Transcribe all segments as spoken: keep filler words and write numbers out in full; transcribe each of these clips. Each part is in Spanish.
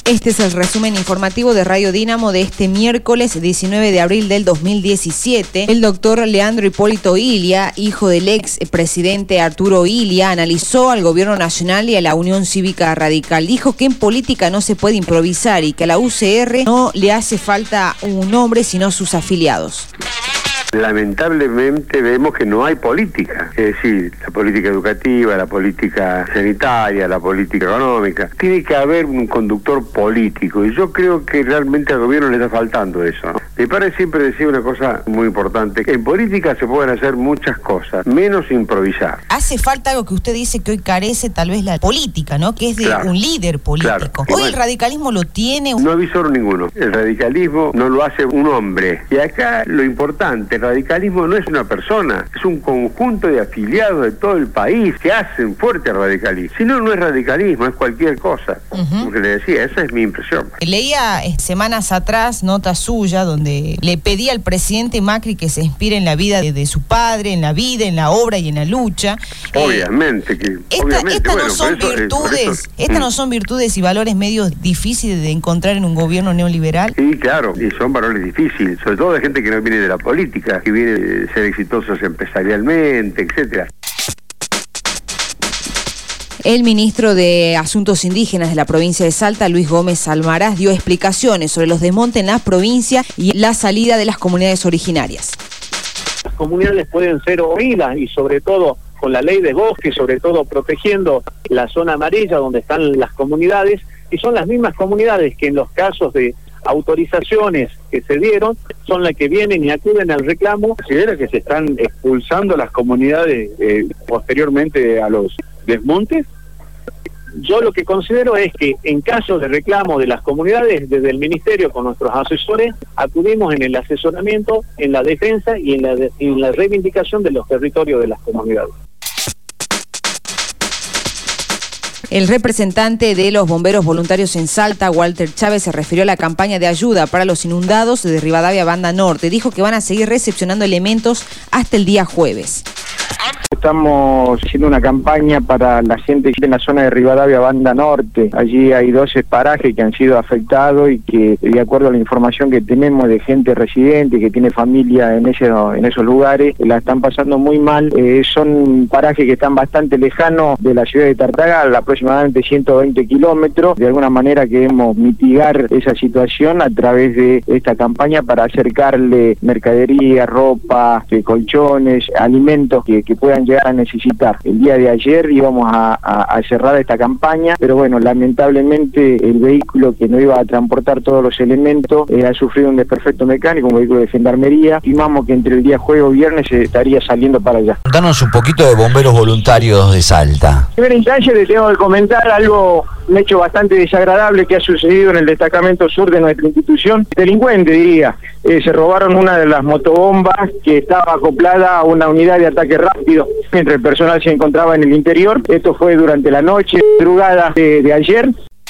Este es el resumen informativo de Radio Dínamo de este miércoles diecinueve de abril del dos mil diecisiete. El doctor Leandro Hipólito Ilia, hijo del ex presidente Arturo Ilia, analizó al gobierno nacional y a la Unión Cívica Radical. Dijo que en política no se puede improvisar y que a la U C R no le hace falta un hombre sino sus afiliados. Lamentablemente vemos que no hay política, es decir, la política educativa, la política sanitaria, la política económica. Tiene que haber un conductor político y yo creo que realmente al gobierno le está faltando eso, ¿no? Mi padre siempre decía una cosa muy importante, que en política se pueden hacer muchas cosas, menos improvisar. Hace falta algo que usted dice que hoy carece tal vez la política, ¿no? Que es de claro, un líder político. Claro. Hoy bueno, el radicalismo lo tiene. No avisó ninguno. El radicalismo no lo hace un hombre. Y acá lo importante, el radicalismo no es una persona, es un conjunto de afiliados de todo el país que hacen fuerte al radicalismo. Si no, no es radicalismo, es cualquier cosa. Uh-huh. Como que le decía, esa es mi impresión. Leía eh, semanas atrás nota suya donde le pedía al presidente Macri que se inspire en la vida de, de su padre, en la vida, en la obra y en la lucha. Obviamente que esta, obviamente, estas bueno, no son eso, virtudes, eso, estas mm. no son virtudes y valores medios difíciles de encontrar en un gobierno neoliberal. Sí, claro, y son valores difíciles, sobre todo de gente que no viene de la política, que viene de ser exitosos empresarialmente, etcétera. El ministro de Asuntos Indígenas de la provincia de Salta, Luis Gómez Almaraz, dio explicaciones sobre los desmontes en la provincia y la salida de las comunidades originarias. Las comunidades pueden ser oídas y sobre todo con la ley de bosque, sobre todo protegiendo la zona amarilla donde están las comunidades, y son las mismas comunidades que en los casos de autorizaciones que se dieron son las que vienen y acuden al reclamo. ¿Considera que se están expulsando las comunidades eh, posteriormente a los desmontes? Yo lo que considero es que en caso de reclamo de las comunidades, desde el Ministerio con nuestros asesores, acudimos en el asesoramiento, en la defensa y en la, de, en la reivindicación de los territorios de las comunidades. El representante de los bomberos voluntarios en Salta, Walter Chávez, se refirió a la campaña de ayuda para los inundados de Rivadavia Banda Norte. Dijo que van a seguir recepcionando elementos hasta el día jueves. Estamos haciendo una campaña para la gente que está en la zona de Rivadavia Banda Norte. Allí hay doce parajes que han sido afectados y que, de acuerdo a la información que tenemos de gente residente que tiene familia en, ese, en esos lugares, la están pasando muy mal. Eh, son parajes que están bastante lejanos de la ciudad de Tartagal, aproximadamente ciento veinte kilómetros. De alguna manera queremos mitigar esa situación a través de esta campaña para acercarle mercadería, ropa, eh, colchones, alimentos que, que puedan llegar a necesitar. El día de ayer íbamos a, a, a cerrar esta campaña, pero bueno, lamentablemente el vehículo que nos iba a transportar todos los elementos eh, ha sufrido un desperfecto mecánico, un vehículo de gendarmería. Estimamos que entre el día jueves o viernes se estaría saliendo para allá. Contanos un poquito de bomberos voluntarios de Salta. En primera instancia le tengo que comentar algo, un hecho bastante desagradable que ha sucedido en el destacamento sur de nuestra institución. Delincuente, diría. Eh, se robaron una de las motobombas que estaba acoplada a una unidad de ataque rápido mientras el personal se encontraba en el interior. Esto fue durante la noche, madrugada de, de ayer.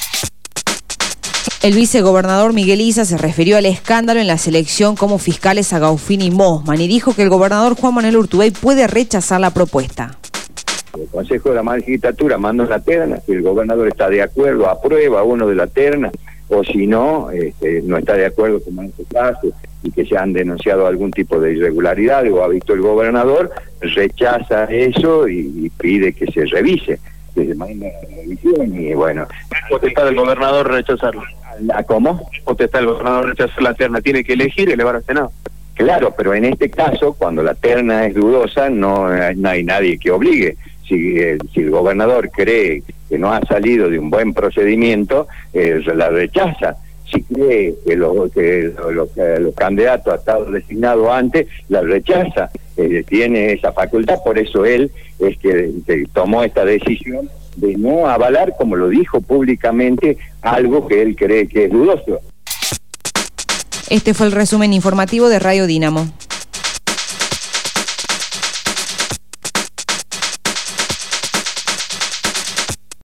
El vicegobernador Miguel Issa se refirió al escándalo en la selección como fiscales a Gaufín y Mosman y dijo que el gobernador Juan Manuel Urtubey puede rechazar la propuesta. El Consejo de la Magistratura manda la terna, si el gobernador está de acuerdo, aprueba uno de la terna, o si no, este, no está de acuerdo como en este caso, y que se han denunciado algún tipo de irregularidad o ha visto el gobernador, rechaza eso y, y pide que se revise, que se mande la revisión y bueno. Potestad del gobernador rechazarlo. ¿Cómo? Potestad del gobernador rechazar la terna, tiene que elegir y elevar al Senado. Claro, pero en este caso, cuando la terna es dudosa, no, no hay nadie que obligue. Si, eh, si el gobernador cree que no ha salido de un buen procedimiento, eh, la rechaza. Si cree que, lo, que, lo, lo, que los candidatos han estado designados antes, la rechaza. Eh, tiene esa facultad, por eso él es que, que tomó esta decisión de no avalar, como lo dijo públicamente, algo que él cree que es dudoso. Este fue el resumen informativo de Radio Dínamo.